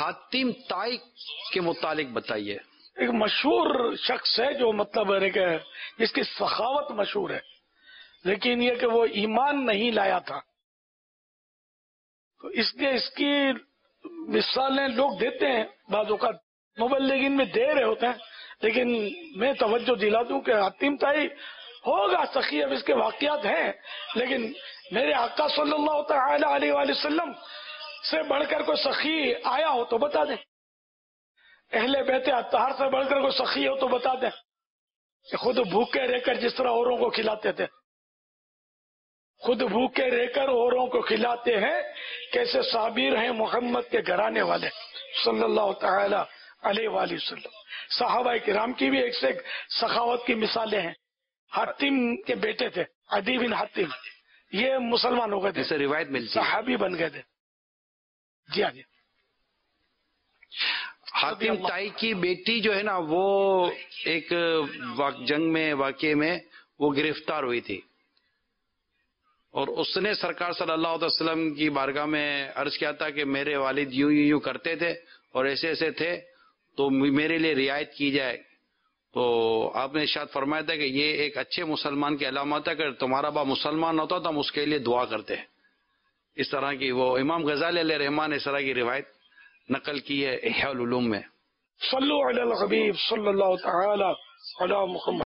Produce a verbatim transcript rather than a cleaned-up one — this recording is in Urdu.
حاتم طائی کے متعلق بتائیے. ایک مشہور شخص ہے جو مطلب ہے کہ جس کی سخاوت مشہور ہے، لیکن یہ کہ وہ ایمان نہیں لایا تھا، تو اس لیے اس کی مثالیں لوگ دیتے ہیں، بعض اوقات مبلغین میں دے رہے ہوتے ہیں، لیکن میں توجہ دلا دوں کہ حاتم طائی ہوگا سخی، اب اس کے واقعات ہیں، لیکن میرے آقا صلی اللہ تعالی علیہ وآلہ وسلم سے بڑھ کر کوئی سخی آیا ہو تو بتا دیں، اہل بیت اطہار سے بڑھ کر کوئی سخی ہو تو بتا دیں، کہ خود بھوکے رہ کر جس طرح اوروں کو کھلاتے تھے، خود بھوکے رہ کر اوروں کو کھلاتے ہیں، کیسے صابر ہیں محمد کے گھرانے والے صلی اللہ تعالی علیہ وآلہ وسلم. صحابہ کرام کی بھی ایک سے ایک سخاوت کی مثالیں ہیں. حاتم کے بیٹے تھے عدی بن حاتم، یہ مسلمان ہو گئے تھے، روایت ملتی ہے صحابی بن گئے تھے. جی ہاں جی. حاتم طائی کی بیٹی جو ہے نا وہ ایک جنگ میں واقعے میں وہ گرفتار ہوئی تھی، اور اس نے سرکار صلی اللہ علیہ وسلم کی بارگاہ میں عرض کیا تھا کہ میرے والد یوں یوں یوں کرتے تھے اور ایسے ایسے تھے، تو میرے لیے رعایت کی جائے. تو آپ نے ارشاد فرمایا تھا کہ یہ ایک اچھے مسلمان کی علامت ہے، اگر تمہارا باپ مسلمان ہوتا تو ہم اس کے لیے دعا کرتے ہیں. اس طرح کی وہ امام غزالی علیہ رحمان اس طرح کی روایت نقل کی ہے احیاء العلوم میں. صلو علی الحبیب صلی اللہ تعالی علی محمد.